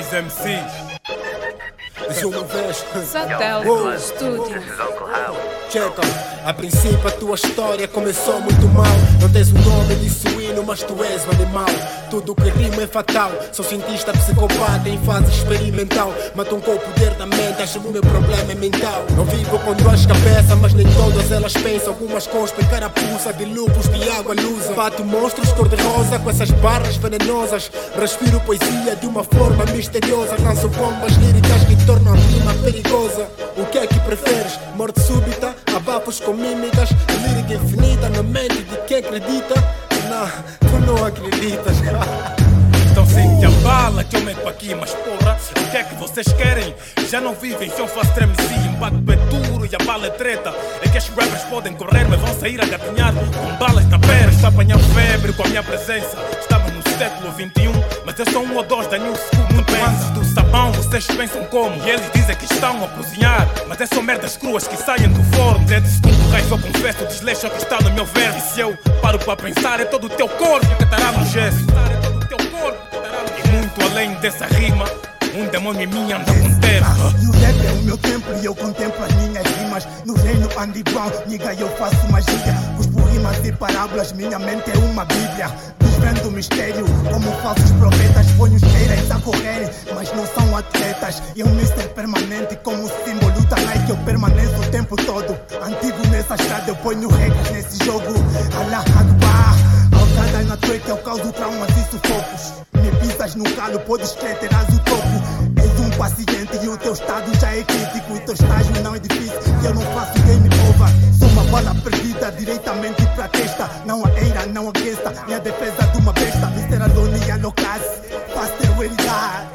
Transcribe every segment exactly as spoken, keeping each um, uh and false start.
dois M Cs. Deixa uma vez. Satélite Studio. Checa, a princípio a tua história começou muito mal. Não tens o nome de suíno, mas tu és um animal. Tudo que rima é fatal. Sou cientista psicopata em fase experimental. Matam com o poder da mente, acho que o meu problema é mental. Não vivo com duas cabeças, mas nem todas elas pensam. Algumas cospem carapuça de lupus de água lusa. Bato monstros cor-de-rosa com essas barras venenosas. Respiro poesia de uma forma misteriosa. Lanço bombas líricas que tornam a rima perigosa. O que é que preferes? Morte súbita, abafos com mímicas, lírica infinita na mente de quem acredita. Não, tu não acreditas. Então sente a bala que eu meto aqui, mas porra, o que é que vocês querem? Já não vivem, se eu faço treme-se, impacto é duro e a bala é treta. É que estes rappers podem correr, mas vão sair a gatinhar com balas na perna. Está a apanhar febre com a minha presença. Estamos no século vinte e um, mas eu sou um ou dois da New School. Muito antes do sabão, vocês pensam como? E eles dizem que estão a cozinhar, mas é só merdas cruas que saem do forno. Desde segundo rei, só confesso o desleixo que está no meu verbo. E se eu paro para pensar, é todo o teu corpo que estará no gesto. E muito além dessa rima, um demônio em mim anda com terra. E o rap é o meu templo e eu contemplo as minhas rimas. No reino underground, nigga, eu faço magia. Cuspo rimas e parábolas, minha mente é uma bíblia. Desvendo o mistério, como falsos profetas. Ponho os queiras a correrem, mas não são atletas. E um mister permanente, como símbolo da Nike. Eu permaneço o tempo todo. Antigo nessa estrada, eu ponho regras nesse jogo. Allah Akbar. Alçadas na track, eu causo traumas e sufocos. Me pisas no calo, podes crer, terás o topo. És um paciente e o teu estado já é crítico. O teu estágio não é difícil e eu não faço game over. Sou uma bala perdida diretamente pra testa. Não há eira, não aqueça, minha defesa de uma besta. mister Alone e Alocase, faster where it lies.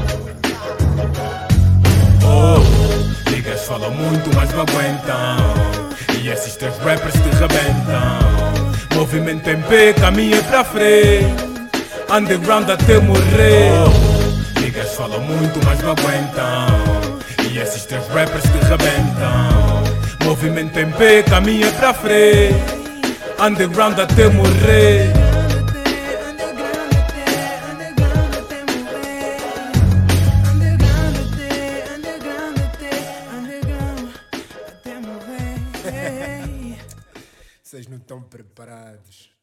Oh, niggas falam muito, mas não aguentam. E esses três rappers te rebentam. Movimento em pé, caminha pra frente. Underground até morrer. Oh, niggas falam muito, mas não aguentam. E esses três rappers te rebentam. Movimento em pé, caminha pra frente. Underground até morrer. Vocês não estão preparados.